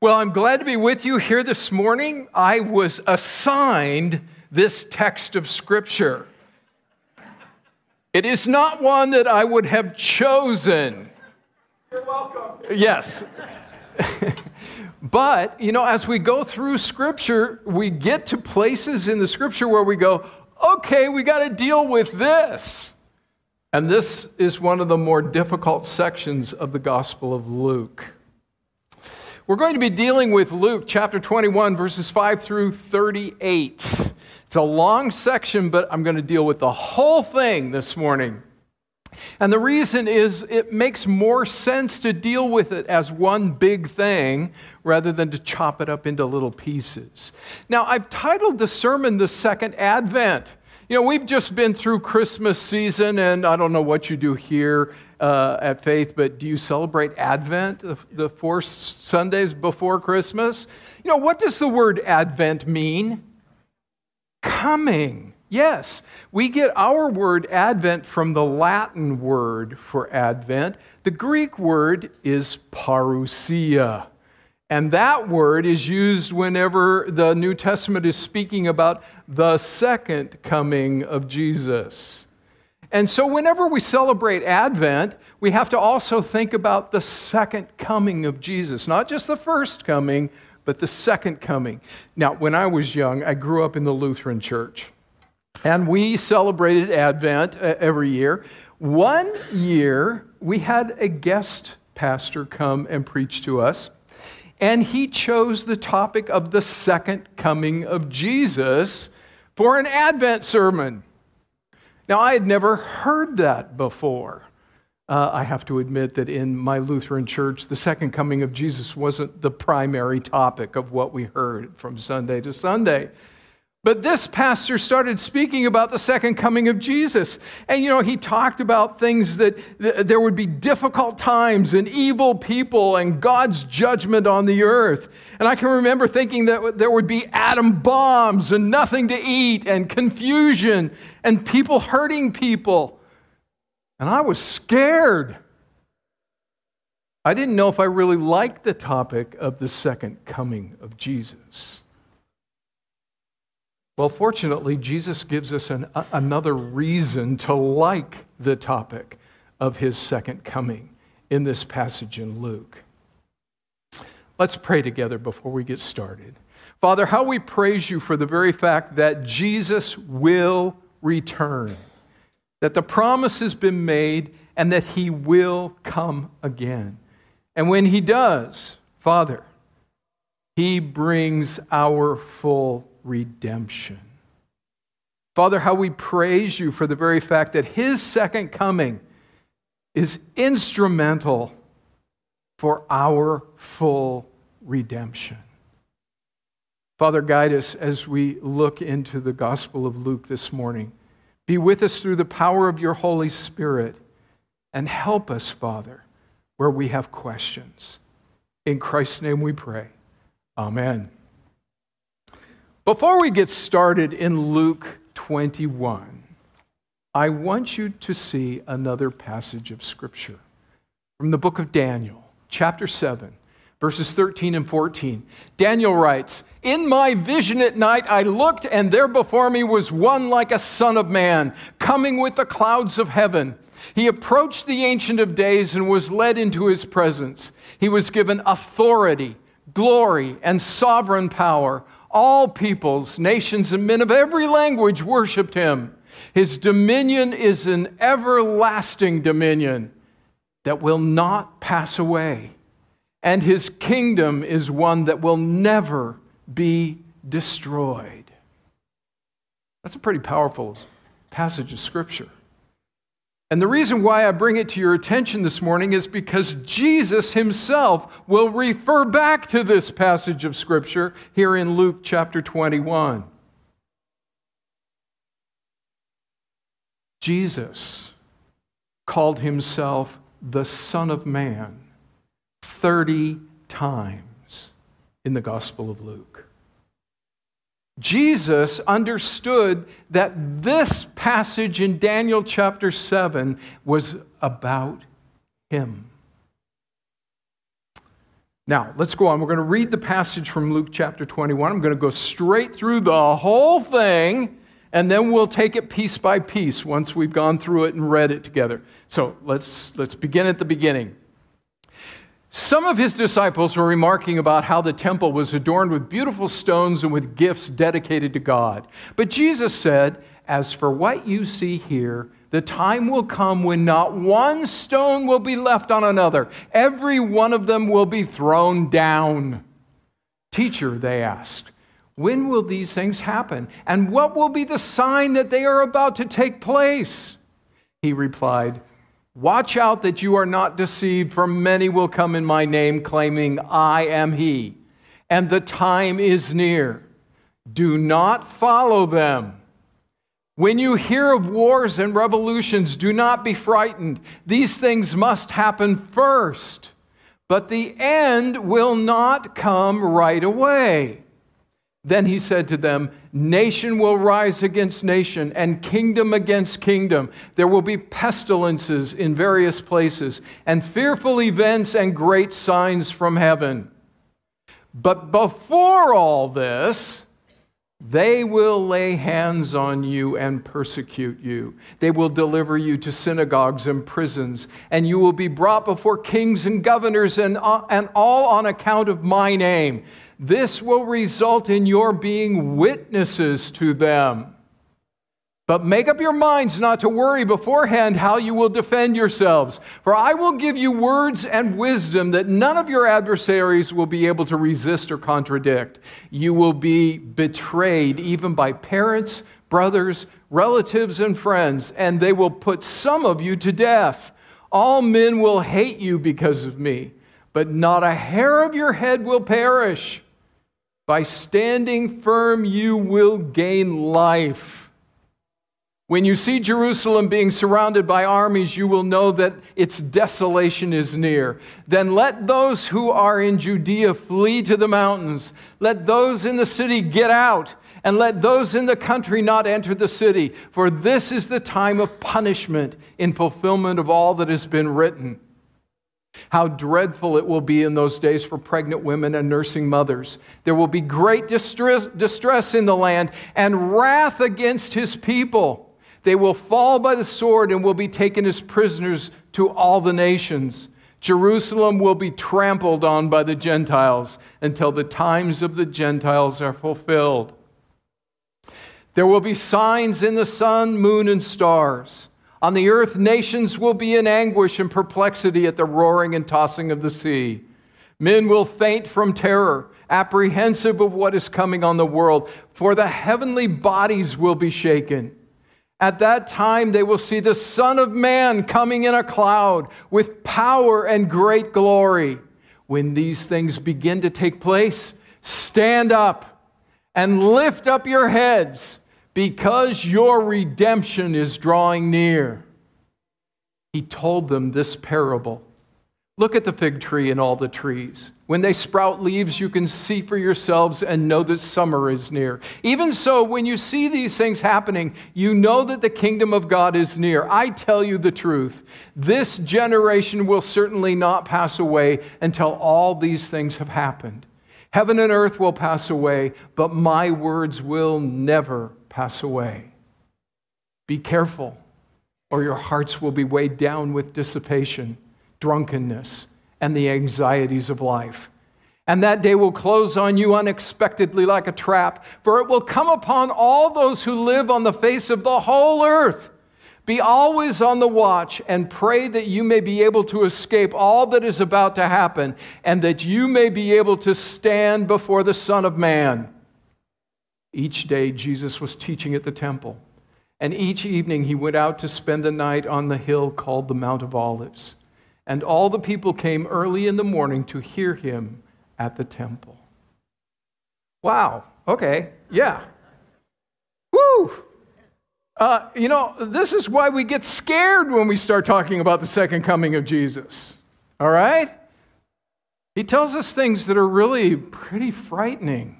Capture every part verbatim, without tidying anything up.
Well, I'm glad to be with you here this morning. I was assigned this text of Scripture. It is not one that I would have chosen. You're welcome. Yes. But, you know, as we go through Scripture, we get to places in the Scripture where we go, okay, we got to deal with this. And this is one of the more difficult sections of the Gospel of Luke. We're going to be dealing with Luke chapter twenty-one, verses five through thirty-eight. It's a long section, but I'm going to deal with the whole thing this morning. And the reason is it makes more sense to deal with it as one big thing rather than to chop it up into little pieces. Now, I've titled the sermon The Second Advent. You know, we've just been through Christmas season, and I don't know what you do here uh, at Faith, but do you celebrate Advent, the, the four Sundays before Christmas? You know, what does the word Advent mean? Coming. Yes, we get our word Advent from the Latin word for Advent. The Greek word is parousia. And that word is used whenever the New Testament is speaking about the second coming of Jesus. And so whenever we celebrate Advent, we have to also think about the second coming of Jesus. Not just the first coming, but the second coming. Now, when I was young, I grew up in the Lutheran Church. And we celebrated Advent every year. One year, we had a guest pastor come and preach to us. And he chose the topic of the second coming of Jesus for an Advent sermon. Now, I had never heard that before. Uh, I have to admit that in my Lutheran church, the second coming of Jesus wasn't the primary topic of what we heard from Sunday to Sunday. But this pastor started speaking about the second coming of Jesus. And, you know, he talked about things that th- there would be difficult times and evil people and God's judgment on the earth. And I can remember thinking that there would be atom bombs and nothing to eat and confusion and people hurting people. And I was scared. I didn't know if I really liked the topic of the second coming of Jesus. Well, fortunately, Jesus gives us an, a, another reason to like the topic of his second coming in this passage in Luke. Let's pray together before we get started. Father, how we praise you for the very fact that Jesus will return, that the promise has been made, and that he will come again. And when he does, Father, he brings our full redemption. Father, how we praise you for the very fact that his second coming is instrumental for our full redemption. Father, guide us as we look into the Gospel of Luke this morning. Be with us through the power of your Holy Spirit and help us, Father, where we have questions. In Christ's name we pray. Amen. Before we get started in Luke twenty-one, I want you to see another passage of Scripture from the book of Daniel, chapter seven, verses thirteen and fourteen. Daniel writes, "In my vision at night I looked, and there before me was one like a son of man, coming with the clouds of heaven. He approached the Ancient of Days and was led into his presence. He was given authority, glory, and sovereign power. All peoples, nations, and men of every language worshiped him. His dominion is an everlasting dominion that will not pass away, and his kingdom is one that will never be destroyed." That's a pretty powerful passage of Scripture. And the reason why I bring it to your attention this morning is because Jesus himself will refer back to this passage of Scripture here in Luke chapter twenty-one. Jesus called himself the Son of Man thirty times in the Gospel of Luke. Jesus understood that this passage in Daniel chapter seven was about him. Now, let's go on. We're going to read the passage from Luke chapter twenty-one. I'm going to go straight through the whole thing, and then we'll take it piece by piece once we've gone through it and read it together. So let's, let's begin at the beginning. Some of his disciples were remarking about how the temple was adorned with beautiful stones and with gifts dedicated to God. But Jesus said, "As for what you see here, the time will come when not one stone will be left on another. Every one of them will be thrown down." "Teacher," they asked, "when will these things happen? And what will be the sign that they are about to take place?" He replied, "Watch out that you are not deceived, for many will come in my name, claiming I am he. And the time is near. Do not follow them. When you hear of wars and revolutions, do not be frightened. These things must happen first, but the end will not come right away." Then he said to them, "Nation will rise against nation and kingdom against kingdom. There will be pestilences in various places and fearful events and great signs from heaven. But before all this, they will lay hands on you and persecute you. They will deliver you to synagogues and prisons, and you will be brought before kings and governors, and, uh, and all on account of my name. This will result in your being witnesses to them. But make up your minds not to worry beforehand how you will defend yourselves. For I will give you words and wisdom that none of your adversaries will be able to resist or contradict. You will be betrayed even by parents, brothers, relatives, and friends, and they will put some of you to death. All men will hate you because of me, but not a hair of your head will perish. By standing firm, you will gain life. When you see Jerusalem being surrounded by armies, you will know that its desolation is near. Then let those who are in Judea flee to the mountains. Let those in the city get out, and let those in the country not enter the city. For this is the time of punishment in fulfillment of all that has been written. How dreadful it will be in those days for pregnant women and nursing mothers. There will be great distress, distress in the land and wrath against his people. They will fall by the sword and will be taken as prisoners to all the nations. Jerusalem will be trampled on by the Gentiles until the times of the Gentiles are fulfilled. There will be signs in the sun, moon, and stars. On the earth, nations will be in anguish and perplexity at the roaring and tossing of the sea. Men will faint from terror, apprehensive of what is coming on the world, for the heavenly bodies will be shaken. At that time, they will see the Son of Man coming in a cloud with power and great glory. When these things begin to take place, stand up and lift up your heads, because your redemption is drawing near." He told them this parable. "Look at the fig tree and all the trees. When they sprout leaves, you can see for yourselves and know that summer is near. Even so, when you see these things happening, you know that the kingdom of God is near. I tell you the truth. This generation will certainly not pass away until all these things have happened. Heaven and earth will pass away, but my words will never pass away. Be careful, or your hearts will be weighed down with dissipation, drunkenness, and the anxieties of life. And that day will close on you unexpectedly like a trap, for it will come upon all those who live on the face of the whole earth. Be always on the watch and pray that you may be able to escape all that is about to happen, and that you may be able to stand before the Son of Man." Each day Jesus was teaching at the temple, and each evening he went out to spend the night on the hill called the Mount of Olives. And all the people came early in the morning to hear him at the temple. Wow, okay, yeah. Woo! Uh, you know, this is why we get scared when we start talking about the second coming of Jesus. All right? He tells us things that are really pretty frightening.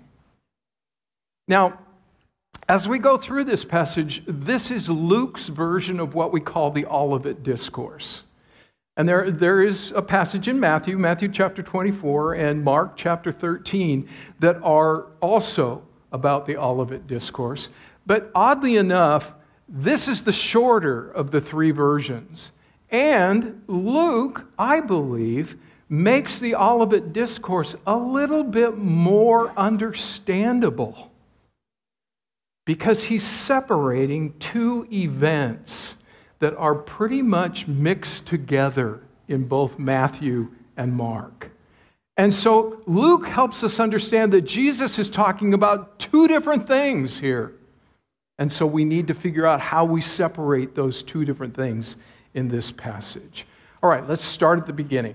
Now, as we go through this passage, this is Luke's version of what we call the Olivet Discourse. And there, there is a passage in Matthew, Matthew chapter twenty-four and Mark chapter thirteen, that are also about the Olivet Discourse. But oddly enough, this is the shorter of the three versions. And Luke, I believe, makes the Olivet Discourse a little bit more understandable because he's separating two events that are pretty much mixed together in both Matthew and Mark. And so Luke helps us understand that Jesus is talking about two different things here. And so we need to figure out how we separate those two different things in this passage. All right, let's start at the beginning.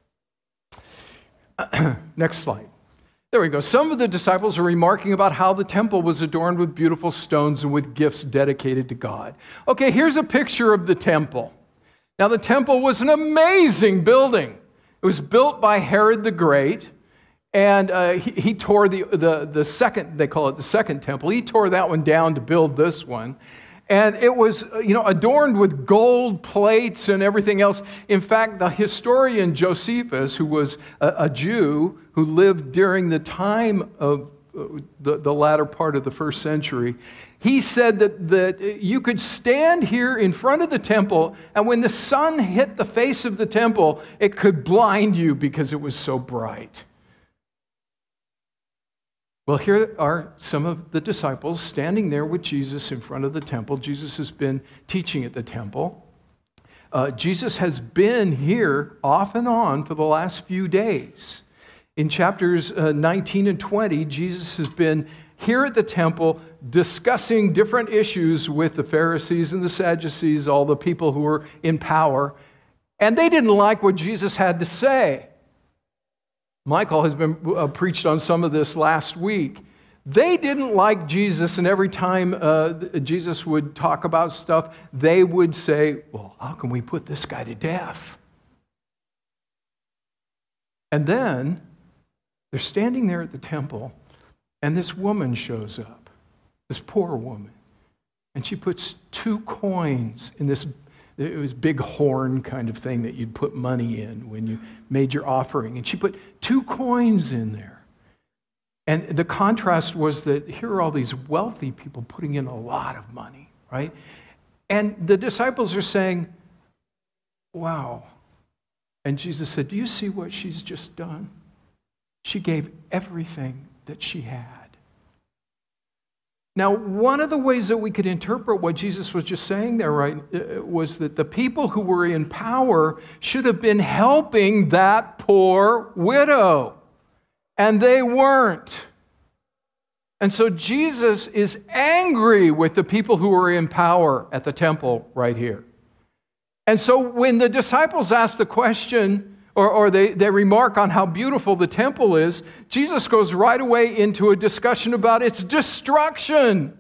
Next slide. There we go. Some of the disciples are remarking about how the temple was adorned with beautiful stones and with gifts dedicated to God. Okay, here's a picture of the temple. Now, the temple was an amazing building. It was built by Herod the Great, and uh, he, he tore the, the, the second, they call it the second temple. He tore that one down to build this one. And it was, you know, adorned with gold plates and everything else. In fact, the historian Josephus, who was a, a Jew who lived during the time of uh, the, the latter part of the first century, he said that, that you could stand here in front of the temple, and when the sun hit the face of the temple, it could blind you because it was so bright. Well, here are some of the disciples standing there with Jesus in front of the temple. Jesus has been teaching at the temple. Uh, Jesus has been here off and on for the last few days. In chapters uh, nineteen and twenty, Jesus has been here at the temple discussing different issues with the Pharisees and the Sadducees, all the people who were in power, and they didn't like what Jesus had to say. Michael has been uh, preached on some of this last week. They didn't like Jesus, and every time uh, Jesus would talk about stuff, they would say, well, how can we put this guy to death? And then they're standing there at the temple, and this woman shows up, this poor woman, and she puts two coins in this. It was a big horn kind of thing that you'd put money in when you made your offering. And she put two coins in there. And the contrast was that here are all these wealthy people putting in a lot of money, right? And the disciples are saying, wow. And Jesus said, do you see what she's just done? She gave everything that she had. Now, one of the ways that we could interpret what Jesus was just saying there, right, was that the people who were in power should have been helping that poor widow, and they weren't. And so Jesus is angry with the people who were in power at the temple right here. And so when the disciples ask the question, Or, or they, they remark on how beautiful the temple is, Jesus goes right away into a discussion about its destruction.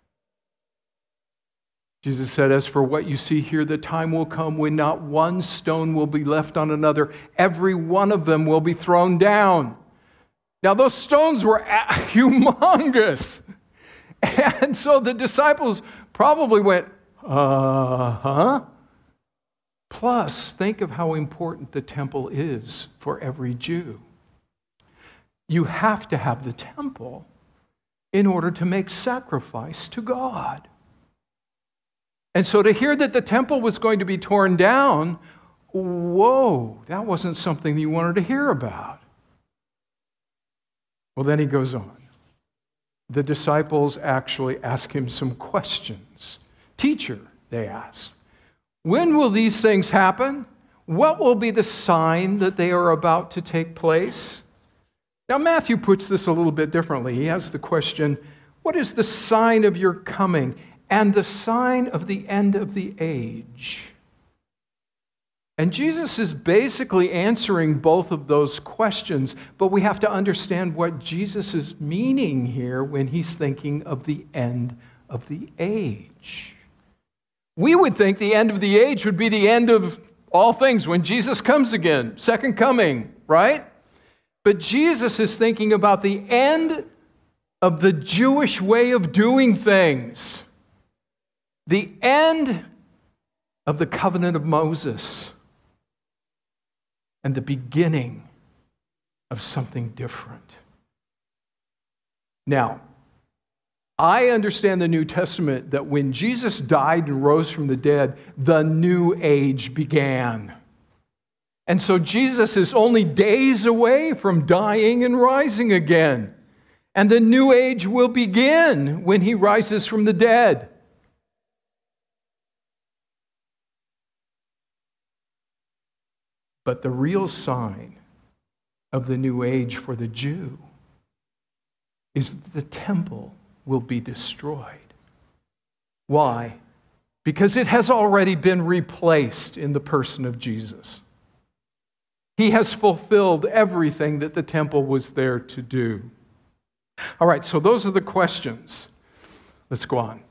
Jesus said, as for what you see here, the time will come when not one stone will be left on another. Every one of them will be thrown down. Now, those stones were humongous. And so the disciples probably went, uh-huh. Plus, think of how important the temple is for every Jew. You have to have the temple in order to make sacrifice to God. And so to hear that the temple was going to be torn down, whoa, that wasn't something you wanted to hear about. Well, then he goes on. The disciples actually ask him some questions. Teacher, they asked, when will these things happen? What will be the sign that they are about to take place? Now, Matthew puts this a little bit differently. He has the question, what is the sign of your coming and the sign of the end of the age? And Jesus is basically answering both of those questions, but we have to understand what Jesus is meaning here when he's thinking of the end of the age. We would think the end of the age would be the end of all things when Jesus comes again, second coming, right? But Jesus is thinking about the end of the Jewish way of doing things, the end of the covenant of Moses, and the beginning of something different. Now, I understand the New Testament that when Jesus died and rose from the dead, the new age began. And so Jesus is only days away from dying and rising again. And the new age will begin when he rises from the dead. But the real sign of the new age for the Jew is that the temple will be destroyed. Why? Because it has already been replaced in the person of Jesus. He has fulfilled everything that the temple was there to do. All right, so those are the questions. Let's go on.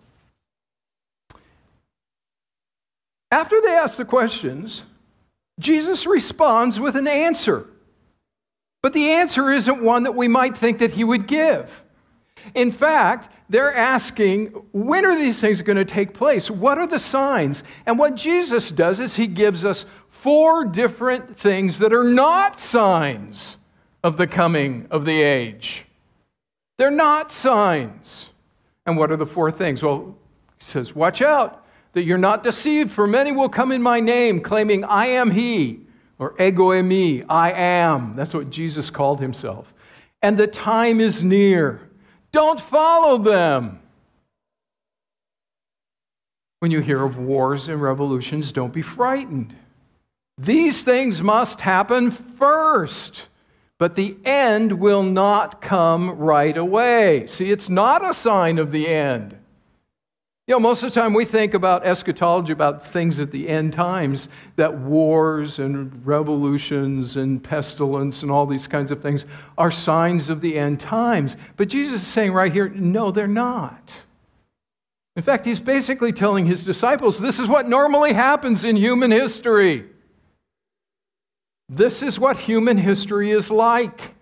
After they ask the questions, Jesus responds with an answer. But the answer isn't one that we might think that he would give. In fact, they're asking, when are these things going to take place? What are the signs? And what Jesus does is he gives us four different things that are not signs of the coming of the age. They're not signs. And what are the four things? Well, he says, watch out that you're not deceived, for many will come in my name, claiming I am he, or ego eimi, I am. That's what Jesus called himself. And the time is near. Don't follow them. When you hear of wars and revolutions, don't be frightened. These things must happen first, but the end will not come right away. See, it's not a sign of the end. You know, most of the time we think about eschatology, about things at the end times, that wars and revolutions and pestilence and all these kinds of things are signs of the end times. But Jesus is saying right here, no, they're not. In fact, he's basically telling his disciples, this is what normally happens in human history. This is what human history is like.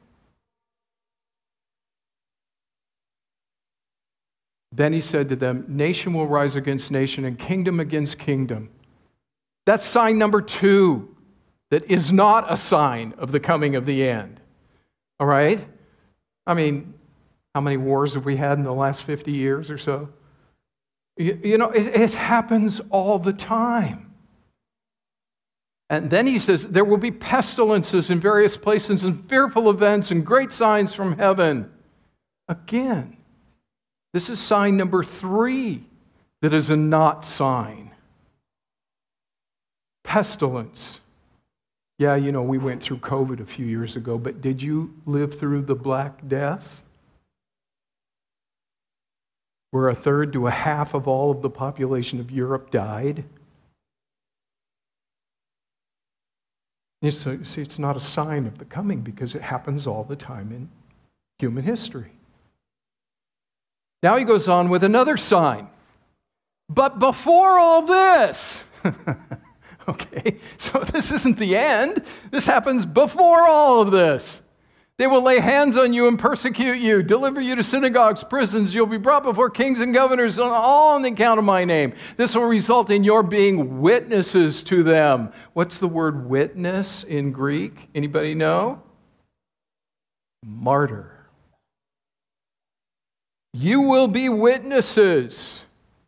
Then he said to them, nation will rise against nation and kingdom against kingdom. That's sign number two that is not a sign of the coming of the end. All right? I mean, how many wars have we had in the last fifty years or so? You, you know, it, it happens all the time. And then he says, there will be pestilences in various places and fearful events and great signs from heaven. Again, this is sign number three that is a not sign. Pestilence. Yeah, you know, we went through COVID a few years ago, but did you live through the Black Death? Where a third to a half of all of the population of Europe died? You see, it's not a sign of the coming because it happens all the time in human history. Now he goes on with another sign. But before all this, okay, so this isn't the end. This happens before all of this. They will lay hands on you and persecute you, deliver you to synagogues, prisons. You'll be brought before kings and governors, all on the account of my name. This will result in your being witnesses to them. What's the word witness in Greek? Anybody know? Martyr. You will be witnesses.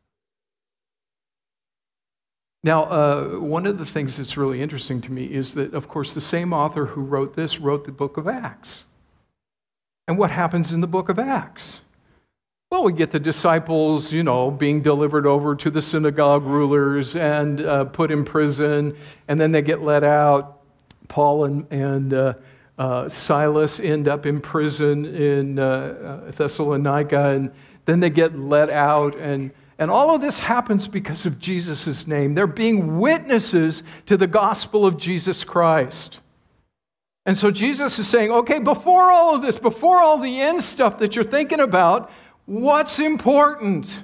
Now, uh, one of the things that's really interesting to me is that, of course, the same author who wrote this wrote the book of Acts. And what happens in the book of Acts? Well, we get the disciples, you know, being delivered over to the synagogue rulers and uh, put in prison, and then they get let out. Paul and, and uh, uh, Silas end up in prison in uh, Thessalonica, and then they get let out, and And all of this happens because of Jesus' name. They're being witnesses to the gospel of Jesus Christ. And so Jesus is saying, okay, before all of this, before all the end stuff that you're thinking about, what's important?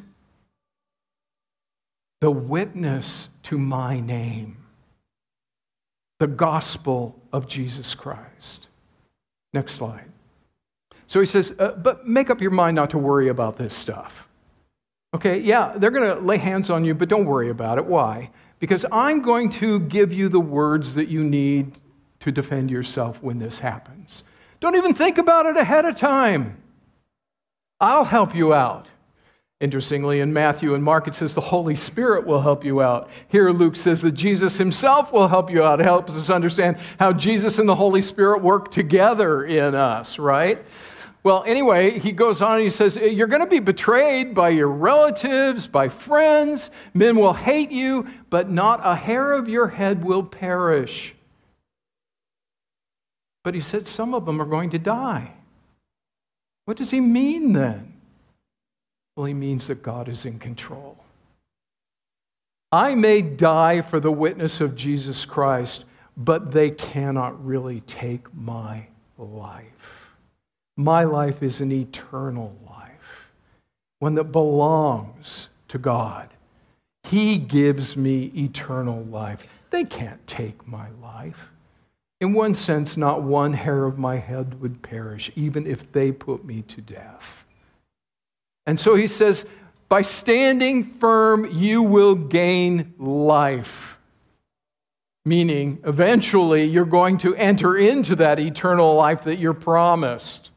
The witness to my name. The gospel of Jesus Christ. Next slide. So he says, uh, but make up your mind not to worry about this stuff. Okay, yeah, they're going to lay hands on you, but don't worry about it. Why? Because I'm going to give you the words that you need to defend yourself when this happens. Don't even think about it ahead of time. I'll help you out. Interestingly, in Matthew and Mark, it says the Holy Spirit will help you out. Here, Luke says that Jesus himself will help you out. It helps us understand how Jesus and the Holy Spirit work together in us, right? Well, anyway, he goes on and he says, you're going to be betrayed by your relatives, by friends. Men will hate you, but not a hair of your head will perish. But he said some of them are going to die. What does he mean then? Well, he means that God is in control. I may die for the witness of Jesus Christ, but they cannot really take my life. My life is an eternal life, one that belongs to God. He gives me eternal life. They can't take my life. In one sense, not one hair of my head would perish, even if they put me to death. And so he says, by standing firm, you will gain life. Meaning, eventually, you're going to enter into that eternal life that you're promised.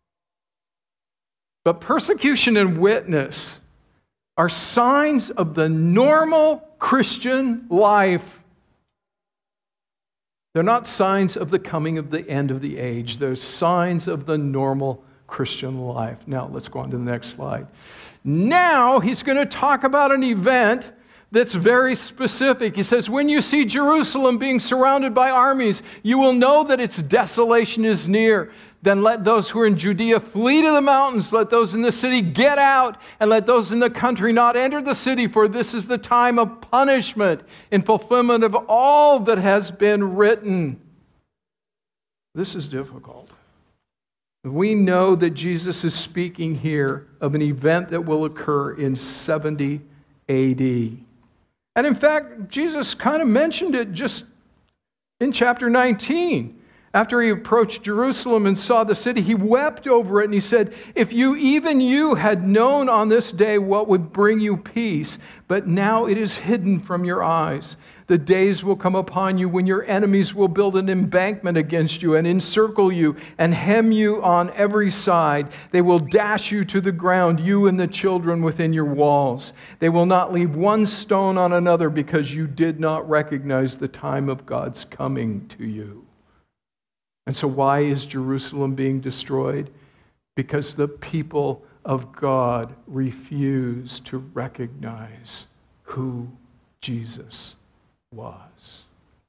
But persecution and witness are signs of the normal Christian life. They're not signs of the coming of the end of the age. They're signs of the normal Christian life. Now, let's go on to the next slide. Now, he's going to talk about an event that's very specific. He says, when you see Jerusalem being surrounded by armies, you will know that its desolation is near. Then let those who are in Judea flee to the mountains. Let those in the city get out, and let those in the country not enter the city, for this is the time of punishment in fulfillment of all that has been written. This is difficult. We know that Jesus is speaking here of an event that will occur in seventy A D. And in fact, Jesus kind of mentioned it just in chapter nineteen. After he approached Jerusalem and saw the city, he wept over it and he said, if you, even you, had known on this day what would bring you peace, but now it is hidden from your eyes. The days will come upon you when your enemies will build an embankment against you and encircle you and hem you on every side. They will dash you to the ground, you and the children within your walls. They will not leave one stone on another because you did not recognize the time of God's coming to you. And so why is Jerusalem being destroyed? Because the people of God refuse to recognize who Jesus was.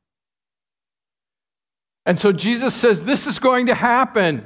And so Jesus says this is going to happen.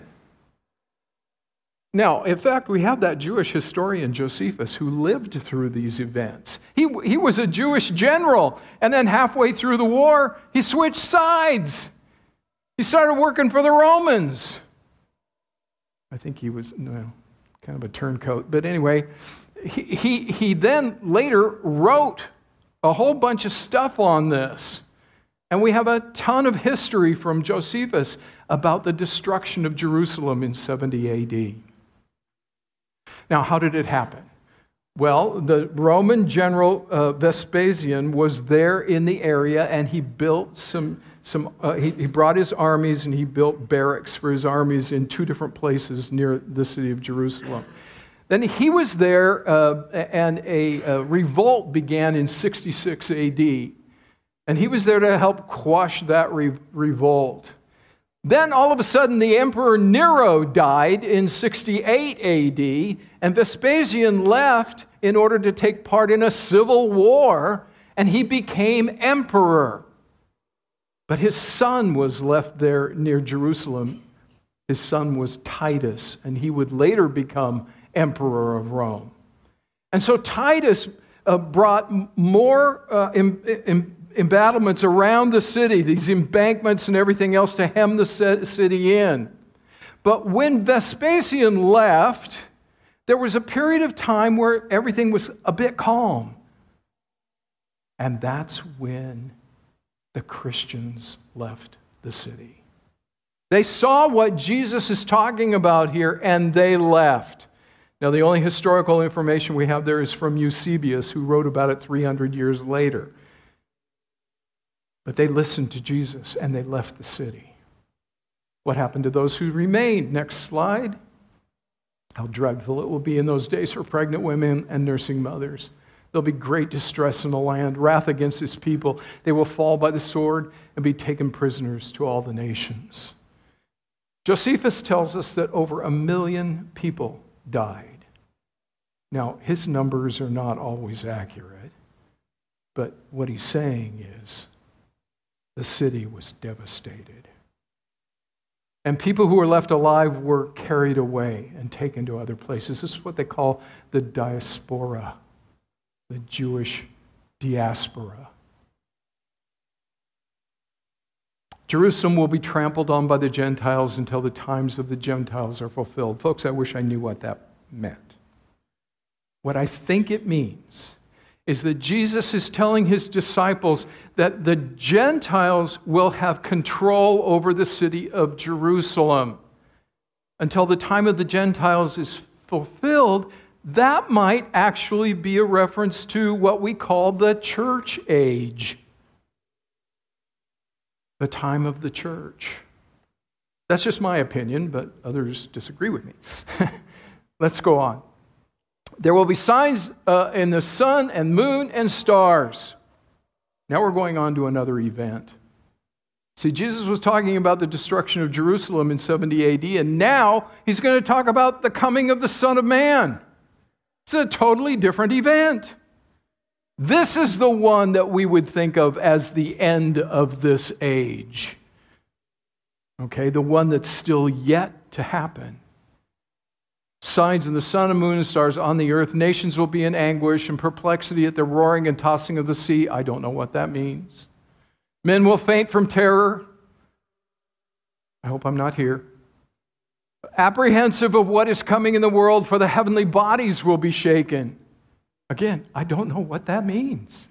Now, in fact, we have that Jewish historian Josephus who lived through these events. He, he was a Jewish general, and then halfway through the war, he switched sides. He started working for the Romans. I think he was no, kind of a turncoat. But anyway, he, he, he then later wrote a whole bunch of stuff on this. And we have a ton of history from Josephus about the destruction of Jerusalem in seventy A D. Now, how did it happen? Well, the Roman general uh, Vespasian was there in the area, and he built some, some uh, he, he brought his armies and he built barracks for his armies in two different places near the city of Jerusalem. Then he was there, uh, and a, a revolt began in sixty-six A D, and he was there to help quash that re- revolt. Then all of a sudden the Emperor Nero died in sixty-eight A D, and Vespasian left in order to take part in a civil war, and he became emperor. But his son was left there near Jerusalem. His son was Titus, and he would later become emperor of Rome. And so Titus uh, brought more uh, em- em- embattlements around the city, these embankments and everything else to hem the city in. But when Vespasian left, there was a period of time where everything was a bit calm. And that's when the Christians left the city. They saw what Jesus is talking about here, and they left. Now, the only historical information we have there is from Eusebius, who wrote about it three hundred years later. But they listened to Jesus and they left the city. What happened to those who remained? Next slide. How dreadful it will be in those days for pregnant women and nursing mothers. There'll be great distress in the land, wrath against his people. They will fall by the sword and be taken prisoners to all the nations. Josephus tells us that over a million people died. Now, his numbers are not always accurate, but what he's saying is the city was devastated. And people who were left alive were carried away and taken to other places. This is what they call the diaspora, the Jewish diaspora. Jerusalem will be trampled on by the Gentiles until the times of the Gentiles are fulfilled. Folks, I wish I knew what that meant. What I think it means is that Jesus is telling his disciples that the Gentiles will have control over the city of Jerusalem. Until the time of the Gentiles is fulfilled, that might actually be a reference to what we call the church age. The time of the church. That's just my opinion, but others disagree with me. Let's go on. There will be signs uh, in the sun and moon and stars. Now we're going on to another event. See, Jesus was talking about the destruction of Jerusalem in seventy A D, and now he's going to talk about the coming of the Son of Man. It's a totally different event. This is the one that we would think of as the end of this age. Okay, the one that's still yet to happen. Signs in the sun and moon and stars on the earth. Nations will be in anguish and perplexity at the roaring and tossing of the sea. I don't know what that means. Men will faint from terror. I hope I'm not here. Apprehensive of what is coming in the world, for the heavenly bodies will be shaken. Again, I don't know what that means.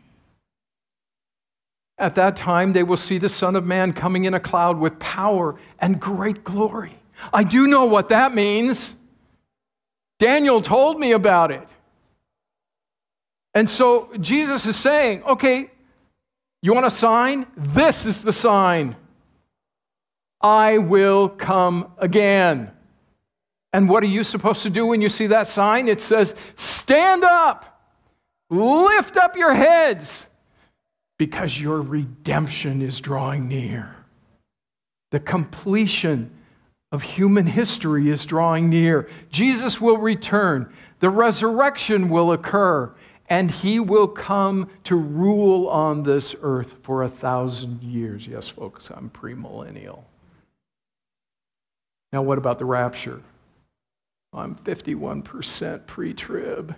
At that time, they will see the Son of Man coming in a cloud with power and great glory. I do know what that means. Daniel told me about it. And so Jesus is saying, okay, you want a sign? This is the sign. I will come again. And what are you supposed to do when you see that sign? It says, stand up. Lift up your heads, because your redemption is drawing near. The completion of human history is drawing near. Jesus will return. The resurrection will occur, and he will come to rule on this earth for a thousand years. Yes, folks, I'm premillennial. Now, what about the rapture? I'm fifty-one percent pre-trib.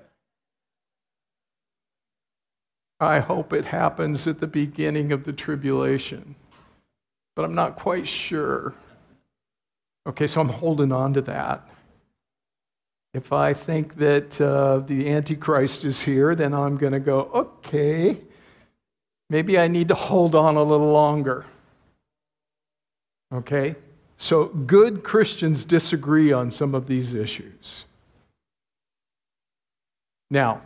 I hope it happens at the beginning of the tribulation, but I'm not quite sure. Okay, so I'm holding on to that. If I think that uh, the Antichrist is here, then I'm going to go, okay, maybe I need to hold on a little longer. Okay, so good Christians disagree on some of these issues. Now,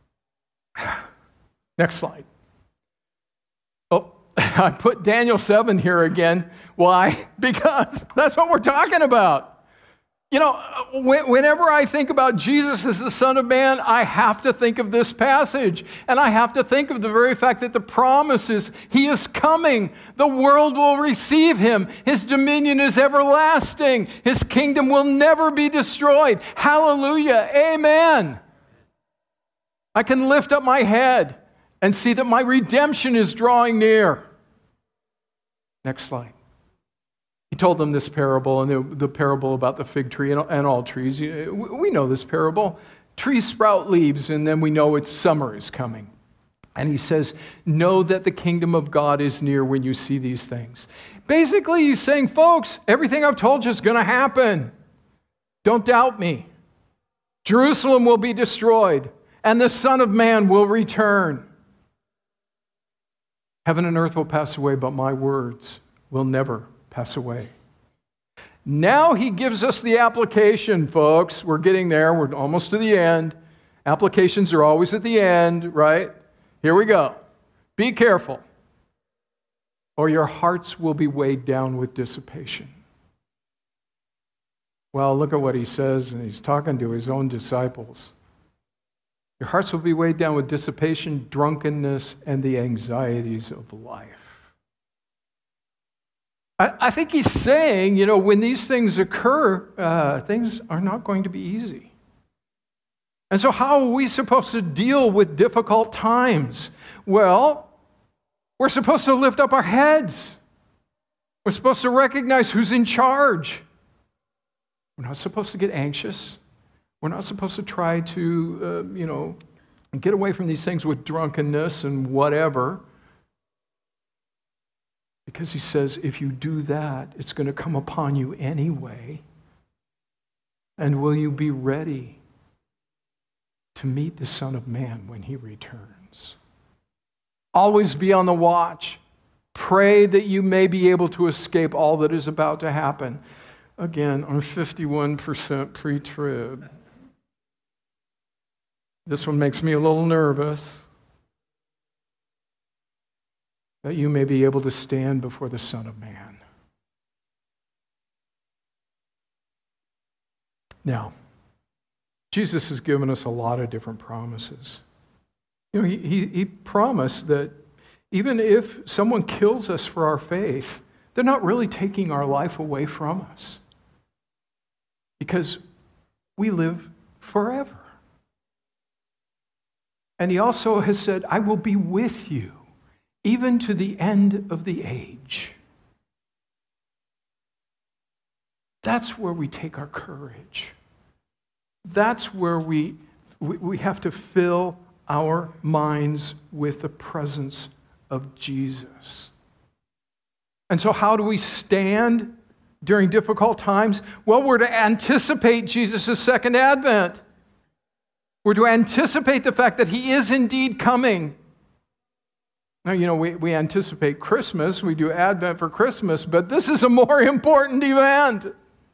next slide. Oh, I put Daniel seven here again. Why? Because that's what we're talking about. You know, whenever I think about Jesus as the Son of Man, I have to think of this passage. And I have to think of the very fact that the promise is he is coming. The world will receive him. His dominion is everlasting. His kingdom will never be destroyed. Hallelujah. Amen. I can lift up my head and see that my redemption is drawing near. Next slide. He told them this parable, and the, the parable about the fig tree and, and all trees. We know this parable. Trees sprout leaves, and then we know it's summer is coming. And he says, know that the kingdom of God is near when you see these things. Basically, he's saying, folks, everything I've told you is going to happen. Don't doubt me. Jerusalem will be destroyed, and the Son of Man will return. Heaven and earth will pass away, but my words will never pass away. Now he gives us the application, folks. We're getting there. We're almost to the end. Applications are always at the end, right? Here we go. Be careful. or your hearts will be weighed down with dissipation. Well, look at what he says, and he's talking to his own disciples. Your hearts will be weighed down with dissipation, drunkenness, and the anxieties of life. I, I think he's saying, you know, when these things occur, uh, things are not going to be easy. And so how are we supposed to deal with difficult times? Well, we're supposed to lift up our heads. We're supposed to recognize who's in charge. We're not supposed to get anxious. We're not supposed to try to, uh, you know, get away from these things with drunkenness and whatever. Because he says, if you do that, it's going to come upon you anyway. And will you be ready to meet the Son of Man when he returns? Always be on the watch. Pray that you may be able to escape all that is about to happen. Again, I'm fifty-one percent pre-trib. This one makes me a little nervous. That you may be able to stand before the Son of Man. Now, Jesus has given us a lot of different promises. You know, he, he, he promised that even if someone kills us for our faith, they're not really taking our life away from us. Because we live forever. And he also has said, I will be with you, even to the end of the age. That's where we take our courage. That's where we, we, we have to fill our minds with the presence of Jesus. And so how do we stand during difficult times? Well, we're to anticipate Jesus' second advent. We're to anticipate the fact that he is indeed coming. Now, you know, we, we anticipate Christmas, we do Advent for Christmas, but this is a more important event.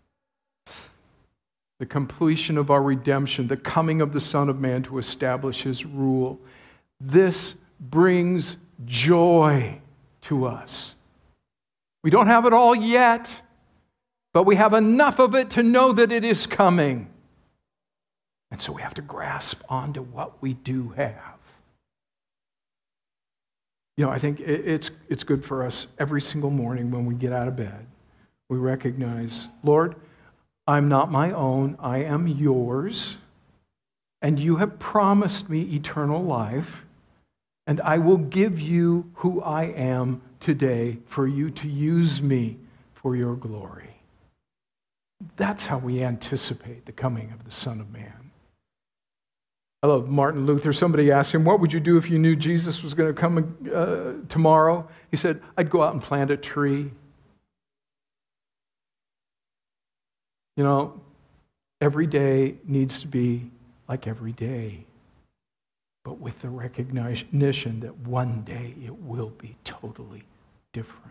The completion of our redemption, the coming of the Son of Man to establish his rule. This brings joy to us. We don't have it all yet, but we have enough of it to know that it is coming. And so we have to grasp onto what we do have. You know, I think it's, it's good for us every single morning when we get out of bed. We recognize, Lord, I'm not my own, I am yours, and you have promised me eternal life, and I will give you who I am today for you to use me for your glory. That's how we anticipate the coming of the Son of Man. I love Martin Luther. Somebody asked him, what would you do if you knew Jesus was going to come uh, tomorrow? He said, I'd go out and plant a tree. You know, every day needs to be like every day, but with the recognition that one day it will be totally different.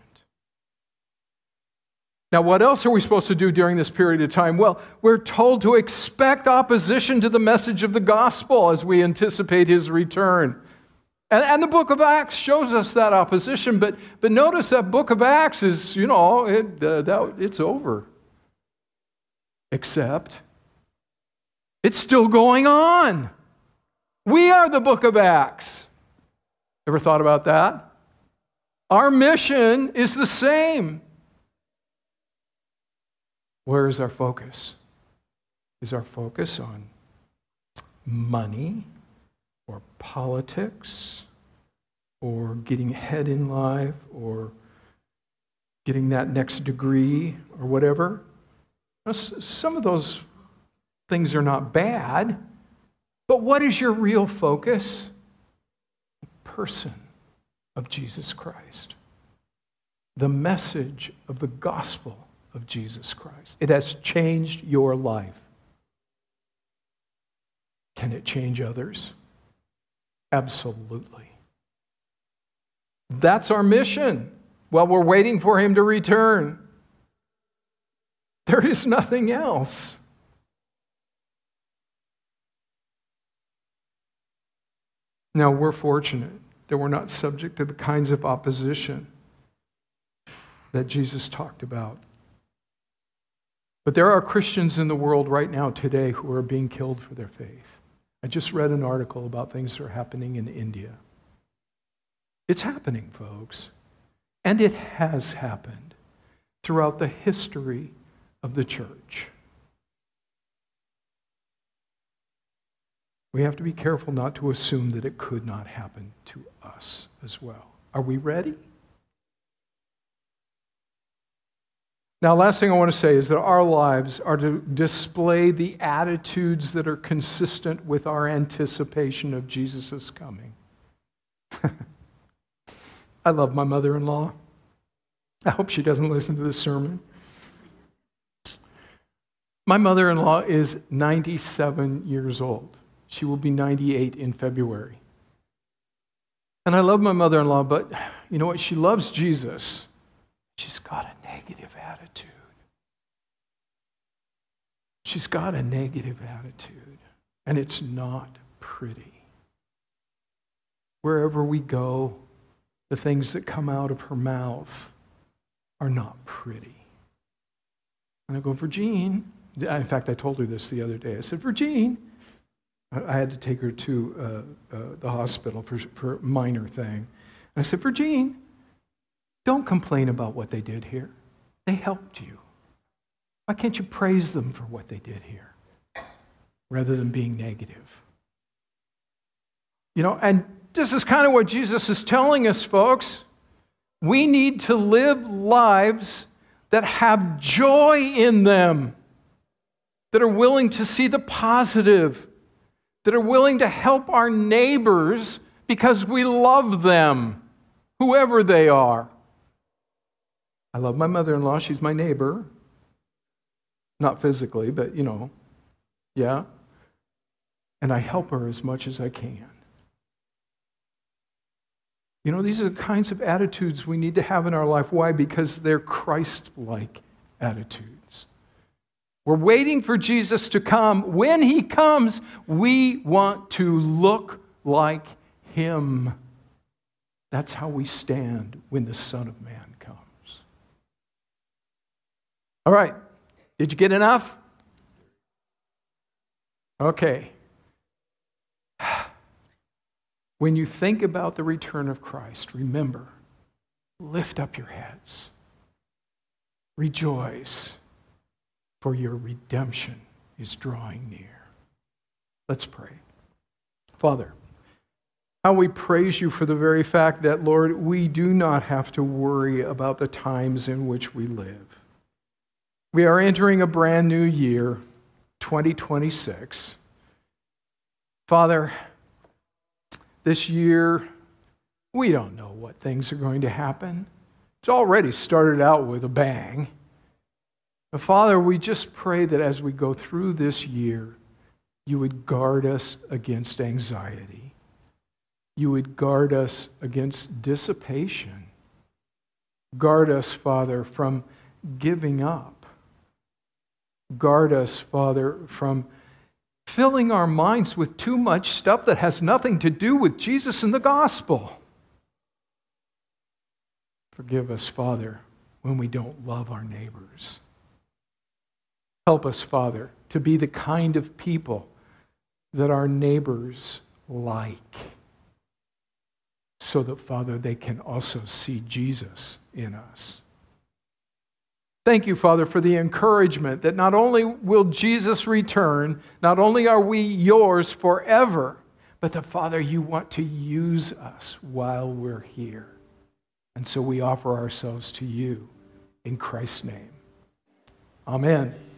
Now, what else are we supposed to do during this period of time? Well, we're told to expect opposition to the message of the gospel as we anticipate his return. And, and the book of Acts shows us that opposition, but, but notice that book of Acts is, you know, it, uh, that, it's over. Except it's still going on. We are the book of Acts. Ever thought about that? Our mission is the same. Where is our focus? Is our focus on money or politics or getting ahead in life or getting that next degree or whatever? Now, some of those things are not bad, but what is your real focus? The person of Jesus Christ. The message of the gospel of Jesus Christ. It has changed your life. Can it change others? Absolutely. That's our mission while we're waiting for him to return. There is nothing else. Now, we're fortunate that we're not subject to the kinds of opposition that Jesus talked about. But there are Christians in the world right now today who are being killed for their faith. I just read an article about things that are happening in India. It's happening, folks. And it has happened throughout the history of the church. We have to be careful not to assume that it could not happen to us as well. Are we ready? Now, last thing I want to say is that our lives are to display the attitudes that are consistent with our anticipation of Jesus' coming. I love my mother-in-law. I hope she doesn't listen to this sermon. My mother-in-law is ninety-seven years old. She will be ninety-eight in February. And I love my mother-in-law, but you know what? She loves Jesus. She's got a negative attitude. She's got a negative attitude, and it's not pretty. Wherever we go, the things that come out of her mouth are not pretty. And I go, Virgine, in fact, I told her this the other day. I said, Virgine, I had to take her to uh, uh, the hospital for, for a minor thing. And I said, Virgine, don't complain about what they did here. They helped you. Why can't you praise them for what they did here rather than being negative? You know, and this is kind of what Jesus is telling us, folks. We need to live lives that have joy in them, that are willing to see the positive, that are willing to help our neighbors because we love them, whoever they are. I love my mother-in-law. She's my neighbor. Not physically, but, you know, yeah. And I help her as much as I can. You know, these are the kinds of attitudes we need to have in our life. Why? Because they're Christ-like attitudes. We're waiting for Jesus to come. When he comes, we want to look like him. That's how we stand when the Son of Man comes. All right. Did you get enough? Okay. When you think about the return of Christ, remember, lift up your heads. Rejoice, for your redemption is drawing near. Let's pray. Father, how we praise you for the very fact that, Lord, we do not have to worry about the times in which we live. We are entering a brand new year, twenty twenty-six. Father, this year, we don't know what things are going to happen. It's already started out with a bang. But Father, we just pray that as we go through this year, you would guard us against anxiety. You would guard us against dissipation. Guard us, Father, from giving up. Guard us, Father, from filling our minds with too much stuff that has nothing to do with Jesus and the gospel. Forgive us, Father, when we don't love our neighbors. Help us, Father, to be the kind of people that our neighbors like, so that, Father, they can also see Jesus in us. Thank you, Father, for the encouragement that not only will Jesus return, not only are we yours forever, but that, Father, you want to use us while we're here. And so we offer ourselves to you in Christ's name. Amen.